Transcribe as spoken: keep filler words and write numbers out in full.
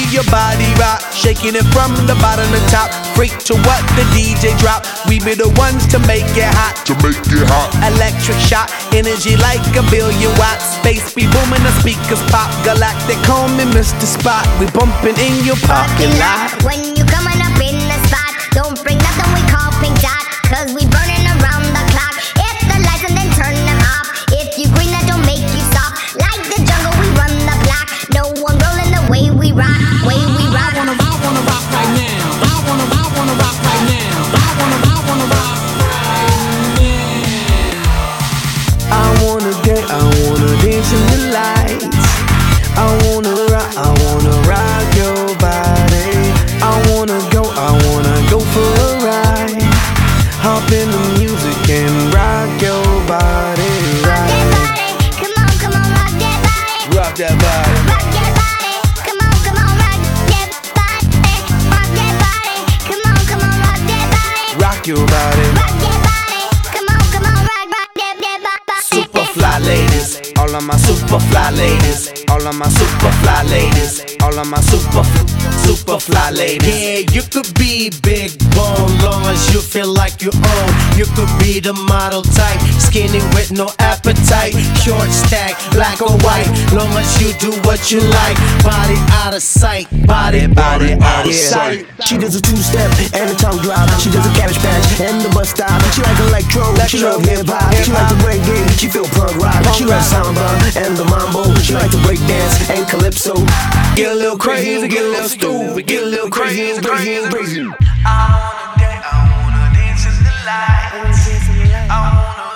your body rock, shaking it from the bottom to top. Freak to what the D J drop. We be the ones to make it hot. To make it hot. Electric shock, energy like a billion watts. Space be booming, the speakers pop. Galactic, call me Mister Spot. We bumping in your parking lot. When you coming up in the spot, don't bring nothing we call pink dot, cause we burning around the clock. Hit the lights and then turn them off. If you green, that don't make you stop. Like the jungle, we run the block. No one rolling the way we rock, way we rock. I wanna, I wanna rock right now. I wanna, I wanna rock right now. I wanna, I wanna rock right now. I wanna get, I wanna dance in the lights. I wanna rock, I wanna rock your body. I wanna go, I wanna go for a ride. Hop in the music and rock your body. Rock that body, come on, come on, rock that body. Rock that body. Rock that body, come on, come on, rock that body. Rock that body, come on, come on, rock that body. Rock your body. Rock that body, come on, come on, rock, rock that, that body. Super fly ladies, all of my super fly ladies, all of my super fly ladies, all of my super super fly ladies. Yeah, you could be big bone, long as you feel like you own. You could be the model type, skinny with no appetite, short stack, black or white, long as you do what you like. Body out of sight, body, body out of sight. She does a two-step and a tongue drop. She does a cabbage patch and the bus stop. She like electro, she love hip-hop. She like the reggae, she feel punk rock. She like samba and the mambo. She like to break dance and calypso. Get a little crazy, get a little stupid, get a little crazy, crazy, crazy. I wanna dance, I wanna dance in the lights. I wanna